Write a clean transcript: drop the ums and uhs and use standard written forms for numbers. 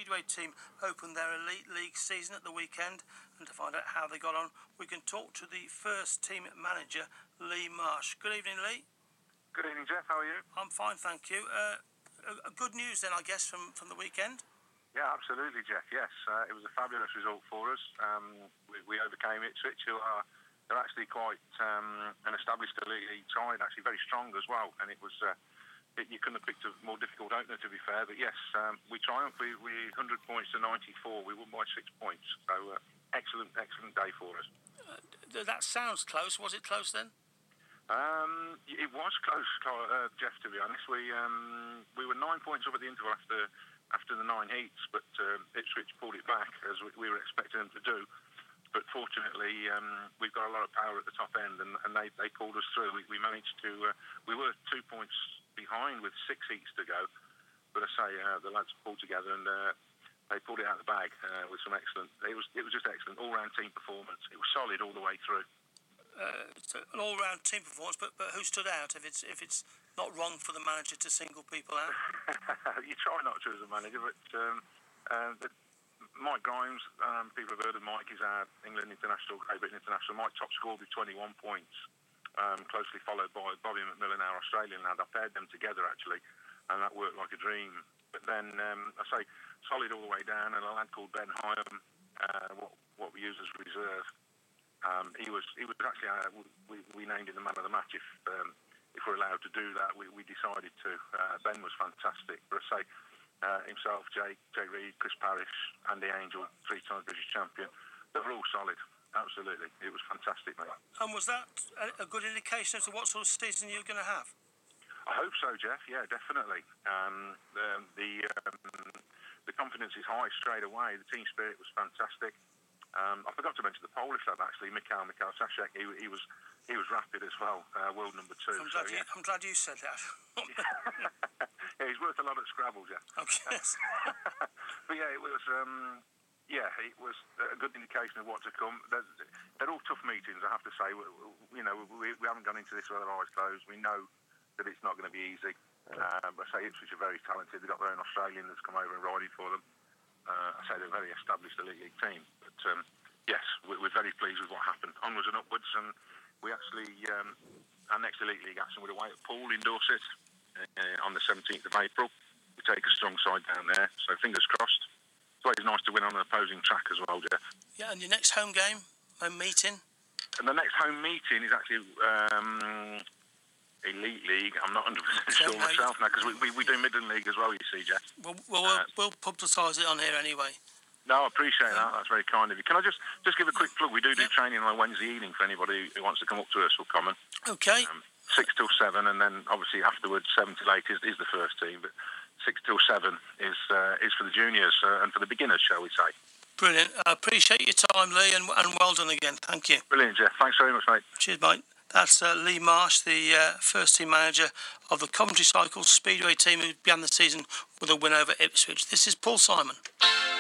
Speedway team opened their Elite League season at the weekend, and to find out how they got on, we can talk to the first team manager, Lee Marsh. Good evening, Lee. Good evening, Jeff. How are you? I'm fine, thank you. Good news then, I guess, from the weekend? Yeah, absolutely, Jeff. Yes, it was a fabulous result for us. We overcame Ipswich, who are they're actually quite an established Elite League side, actually very strong as well. And it was you couldn't have picked a more difficult opener, to be fair. But yes, we triumphed. We 100 points to 94. We won by 6 points. So excellent day for us. That sounds close. Was it close then? It was close, Jeff. To be honest, we were 9 points up at the interval after the 9 heats, but Ipswich pulled it back as we were expecting them to do. But fortunately, we've got a lot of power at the top end, and they pulled us through. We managed to. We were 2 points behind with 6 heats to go, but I say the lads pulled together and they pulled it out of the bag with some excellent. It was just excellent all-round team performance. It was solid all the way through. It's an all-round team performance, but who stood out? If it's not wrong for the manager to single people out. You try not to as a manager, but Mike Grimes, people have heard of Mike. He's our England international, Great Britain international. Mike top scored with 21 points, closely followed by Bobby McMillan, our Australian lad. I paired them together actually, and that worked like a dream. But then I say solid all the way down, and a lad called Ben Hyam, what we use as reserve. He was actually we named him the man of the match. If we're allowed to do that, we decided to. Ben was fantastic. But I say himself, Jay Reid, Chris Parrish, Andy Angel, 3-time British champion. They were all solid. Absolutely, it was fantastic, mate. And was that a good indication as to what sort of season you're going to have? I hope so, Jeff. Yeah, definitely. The confidence is high straight away. The team spirit was fantastic. I forgot to mention the Polish lad actually, Mikhail Sashek. He was rapid as well, world number 2. I'm glad you said that. Yeah, he's worth a lot at Scrabble, Jeff. Okay. But yeah, it was a good indication of what to come. They're all tough meetings, I have to say. We haven't gone into this with our eyes closed. We know that it's not going to be easy. But I say Ipswich are very talented. They've got their own Australian that's come over and riding for them. I say they're a very established Elite League team. But yes, we're very pleased with what happened. Onwards and upwards, and we actually our next Elite League action we're away at Poole in Dorset on the 17th of April. We take a strong side down there, so fingers crossed. It's always nice to win on an opposing track as well, Jeff. Yeah, and your next home game, home meeting? And the next home meeting is actually Elite League. I'm not 100% sure myself now, because we do Midland League as well, you see, Jeff. We'll publicise it on here anyway. No, I appreciate that. That's very kind of you. Can I just give a quick plug? We do training on a Wednesday evening for anybody who wants to come up to Ursel Common. Okay. 6 till 7, and then obviously afterwards 7 till 8 is the first team, but 6 till 7 is for the juniors and for the beginners, shall we say. Brilliant. I appreciate your time, Lee, and well done again. Thank you. Brilliant, Jeff. Thanks very much, mate. Cheers, mate. That's Lee Marsh, the first team manager of the Coventry Cycle Speedway team, who began the season with a win over Ipswich. This is Paul Simon.